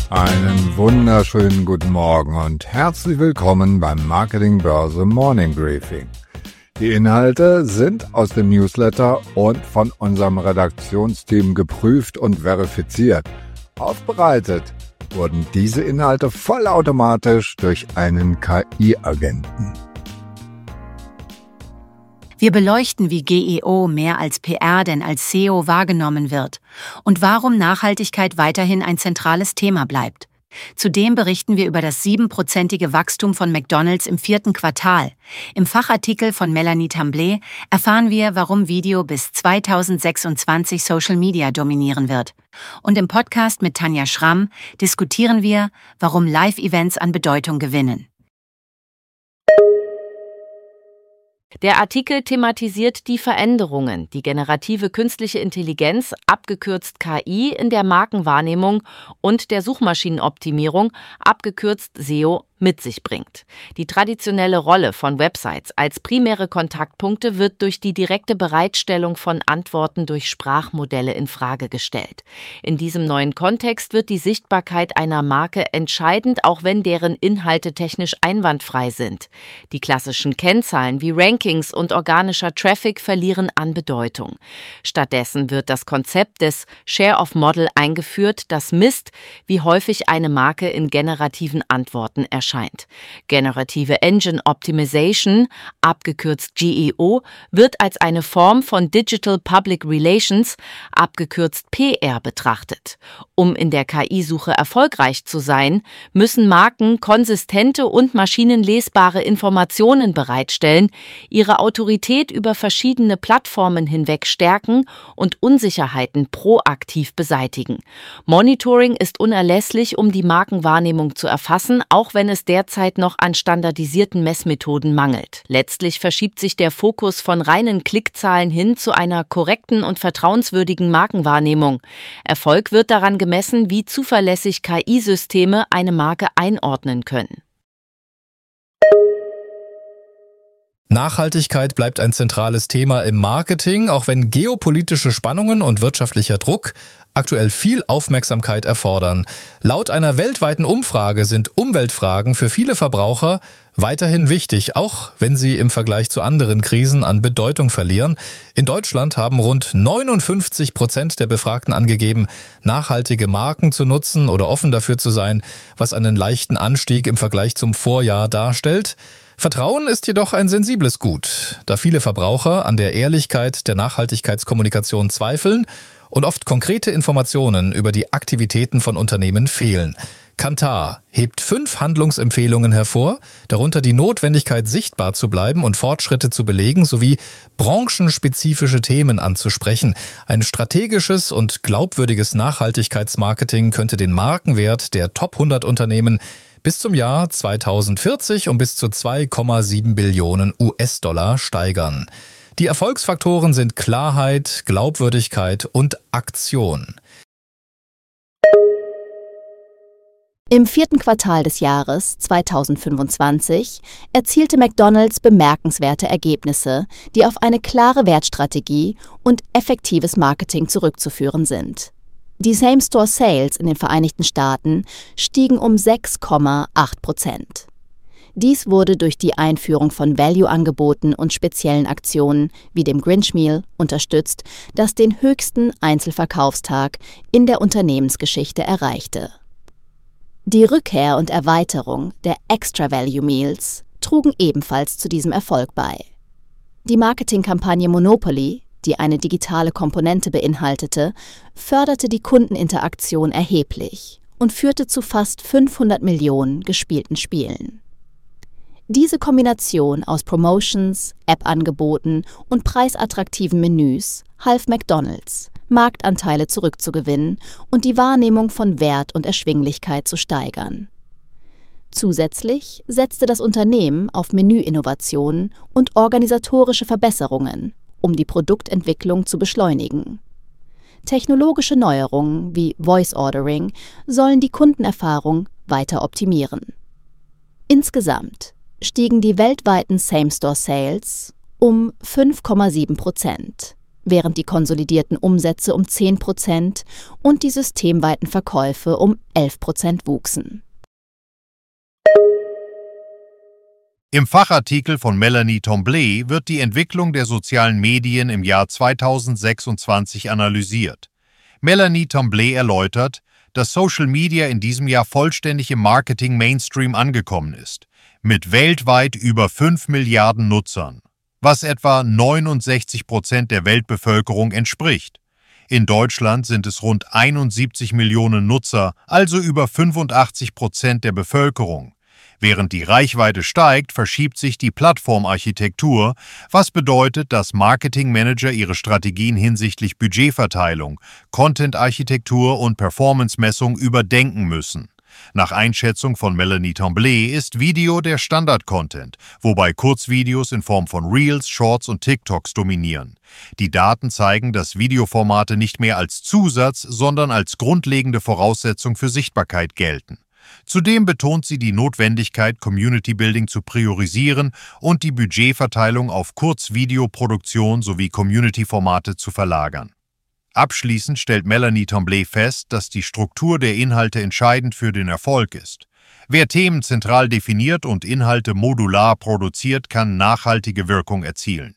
Einen wunderschönen guten Morgen und herzlich willkommen beim Marketingbörse Morning Briefing. Die Inhalte sind aus dem Newsletter und von unserem Redaktionsteam geprüft und verifiziert. Aufbereitet wurden diese Inhalte vollautomatisch durch einen KI-Agenten. Wir beleuchten, wie GEO mehr als PR denn als SEO wahrgenommen wird und warum Nachhaltigkeit weiterhin ein zentrales Thema bleibt. Zudem berichten wir über das 7%ige Wachstum von McDonald's im 4. Quartal. Im Fachartikel von Melanie Tamblé erfahren wir, warum Video bis 2026 Social Media dominieren wird. Und im Podcast mit Tanja Schramm diskutieren wir, warum Live-Events an Bedeutung gewinnen. Der Artikel thematisiert die Veränderungen, die generative künstliche Intelligenz, abgekürzt KI, in der Markenwahrnehmung und der Suchmaschinenoptimierung, abgekürzt SEO, mit sich bringt. Die traditionelle Rolle von Websites als primäre Kontaktpunkte wird durch die direkte Bereitstellung von Antworten durch Sprachmodelle in Frage gestellt. In diesem neuen Kontext wird die Sichtbarkeit einer Marke entscheidend, auch wenn deren Inhalte technisch einwandfrei sind. Die klassischen Kennzahlen wie Rankings und organischer Traffic verlieren an Bedeutung. Stattdessen wird das Konzept des Share of Model eingeführt, das misst, wie häufig eine Marke in generativen Antworten erscheint. Generative Engine Optimization, abgekürzt GEO, wird als eine Form von Digital Public Relations, abgekürzt PR, betrachtet. Um in der KI-Suche erfolgreich zu sein, müssen Marken konsistente und maschinenlesbare Informationen bereitstellen, ihre Autorität über verschiedene Plattformen hinweg stärken und Unsicherheiten proaktiv beseitigen. Monitoring ist unerlässlich, um die Markenwahrnehmung zu erfassen, auch wenn es derzeit noch an standardisierten Messmethoden mangelt. Letztlich verschiebt sich der Fokus von reinen Klickzahlen hin zu einer korrekten und vertrauenswürdigen Markenwahrnehmung. Erfolg wird daran gemessen, wie zuverlässig KI-Systeme eine Marke einordnen können. Nachhaltigkeit bleibt ein zentrales Thema im Marketing, auch wenn geopolitische Spannungen und wirtschaftlicher Druck aktuell viel Aufmerksamkeit erfordern. Laut einer weltweiten Umfrage sind Umweltfragen für viele Verbraucher weiterhin wichtig, auch wenn sie im Vergleich zu anderen Krisen an Bedeutung verlieren. In Deutschland haben rund 59% der Befragten angegeben, nachhaltige Marken zu nutzen oder offen dafür zu sein, was einen leichten Anstieg im Vergleich zum Vorjahr darstellt. Vertrauen ist jedoch ein sensibles Gut, da viele Verbraucher an der Ehrlichkeit der Nachhaltigkeitskommunikation zweifeln und oft konkrete Informationen über die Aktivitäten von Unternehmen fehlen. Kantar hebt 5 Handlungsempfehlungen hervor, darunter die Notwendigkeit, sichtbar zu bleiben und Fortschritte zu belegen, sowie branchenspezifische Themen anzusprechen. Ein strategisches und glaubwürdiges Nachhaltigkeitsmarketing könnte den Markenwert der Top 100 Unternehmen bis zum Jahr 2040 um bis zu 2,7 Billionen US-Dollar steigern. Die Erfolgsfaktoren sind Klarheit, Glaubwürdigkeit und Aktion. Im 4. Quartal des Jahres 2025 erzielte McDonald's bemerkenswerte Ergebnisse, die auf eine klare Wertstrategie und effektives Marketing zurückzuführen sind. Die Same-Store-Sales in den Vereinigten Staaten stiegen um 6,8%. Dies wurde durch die Einführung von Value-Angeboten und speziellen Aktionen wie dem Grinch Meal unterstützt, das den höchsten Einzelverkaufstag in der Unternehmensgeschichte erreichte. Die Rückkehr und Erweiterung der Extra Value Meals trugen ebenfalls zu diesem Erfolg bei. Die Marketingkampagne Monopoly, die eine digitale Komponente beinhaltete, förderte die Kundeninteraktion erheblich und führte zu fast 500 Millionen gespielten Spielen. Diese Kombination aus Promotions, App-Angeboten und preisattraktiven Menüs half McDonald's, Marktanteile zurückzugewinnen und die Wahrnehmung von Wert und Erschwinglichkeit zu steigern. Zusätzlich setzte das Unternehmen auf Menüinnovationen und organisatorische Verbesserungen, um die Produktentwicklung zu beschleunigen. Technologische Neuerungen wie Voice Ordering sollen die Kundenerfahrung weiter optimieren. Insgesamt stiegen die weltweiten Same-Store-Sales um 5,7%, während die konsolidierten Umsätze um 10% und die systemweiten Verkäufe um 11% wuchsen. Im Fachartikel von Melanie Tremblay wird die Entwicklung der sozialen Medien im Jahr 2026 analysiert. Melanie Tremblay erläutert, dass Social Media in diesem Jahr vollständig im Marketing-Mainstream angekommen ist, mit weltweit über 5 Milliarden Nutzern, was etwa 69% der Weltbevölkerung entspricht. In Deutschland sind es rund 71 Millionen Nutzer, also über 85% der Bevölkerung. Während die Reichweite steigt, verschiebt sich die Plattformarchitektur, was bedeutet, dass Marketingmanager ihre Strategien hinsichtlich Budgetverteilung, Content-Architektur und Performance-Messung überdenken müssen. Nach Einschätzung von Melanie Tremblay ist Video der Standard-Content, wobei Kurzvideos in Form von Reels, Shorts und TikToks dominieren. Die Daten zeigen, dass Videoformate nicht mehr als Zusatz, sondern als grundlegende Voraussetzung für Sichtbarkeit gelten. Zudem betont sie die Notwendigkeit, Community Building zu priorisieren und die Budgetverteilung auf Kurzvideoproduktion sowie Community-Formate zu verlagern. Abschließend stellt Melanie Tremblay fest, dass die Struktur der Inhalte entscheidend für den Erfolg ist. Wer Themen zentral definiert und Inhalte modular produziert, kann nachhaltige Wirkung erzielen.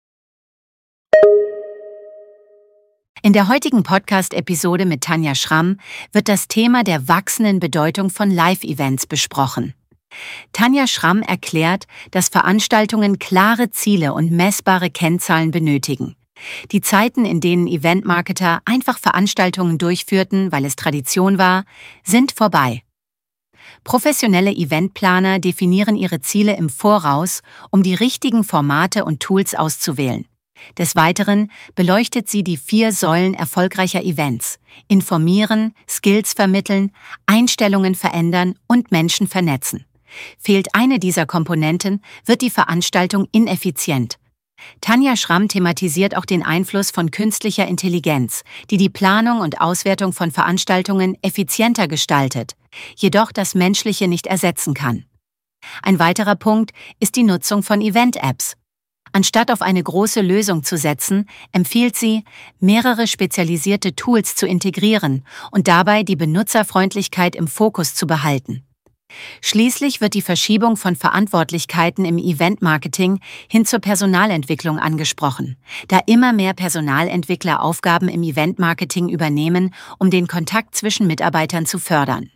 In der heutigen Podcast-Episode mit Tanja Schramm wird das Thema der wachsenden Bedeutung von Live-Events besprochen. Tanja Schramm erklärt, dass Veranstaltungen klare Ziele und messbare Kennzahlen benötigen. Die Zeiten, in denen Eventmarketer einfach Veranstaltungen durchführten, weil es Tradition war, sind vorbei. Professionelle Eventplaner definieren ihre Ziele im Voraus, um die richtigen Formate und Tools auszuwählen. Des Weiteren beleuchtet sie die 4 Säulen erfolgreicher Events: informieren, Skills vermitteln, Einstellungen verändern und Menschen vernetzen. Fehlt eine dieser Komponenten, wird die Veranstaltung ineffizient. Tanja Schramm thematisiert auch den Einfluss von künstlicher Intelligenz, die die Planung und Auswertung von Veranstaltungen effizienter gestaltet, jedoch das Menschliche nicht ersetzen kann. Ein weiterer Punkt ist die Nutzung von Event-Apps. Anstatt auf eine große Lösung zu setzen, empfiehlt sie, mehrere spezialisierte Tools zu integrieren und dabei die Benutzerfreundlichkeit im Fokus zu behalten. Schließlich wird die Verschiebung von Verantwortlichkeiten im Eventmarketing hin zur Personalentwicklung angesprochen, da immer mehr Personalentwickler Aufgaben im Eventmarketing übernehmen, um den Kontakt zwischen Mitarbeitern zu fördern.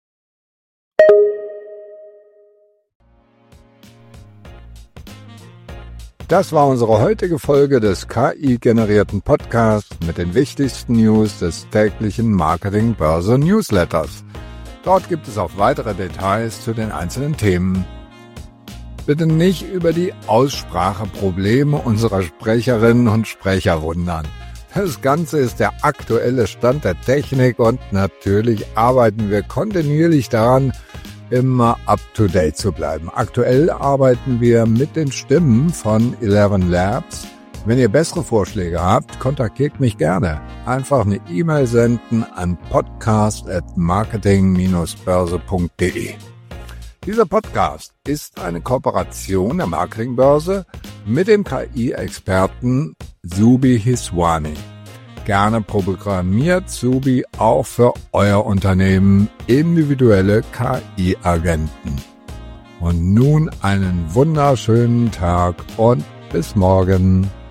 Das war unsere heutige Folge des KI-generierten Podcasts mit den wichtigsten News des täglichen Marketing-Börse-Newsletters. Dort gibt es auch weitere Details zu den einzelnen Themen. Bitte nicht über die Ausspracheprobleme unserer Sprecherinnen und Sprecher wundern. Das Ganze ist der aktuelle Stand der Technik und natürlich arbeiten wir kontinuierlich daran, immer up-to-date zu bleiben. Aktuell arbeiten wir mit den Stimmen von 11 Labs. Wenn ihr bessere Vorschläge habt, kontaktiert mich gerne. Einfach eine E-Mail senden an podcast@marketing-börse.de. Dieser Podcast ist eine Kooperation der Marketingbörse mit dem KI-Experten Zubi Hiswani. Gerne programmiert Zubi auch für euer Unternehmen individuelle KI-Agenten. Und nun einen wunderschönen Tag und bis morgen.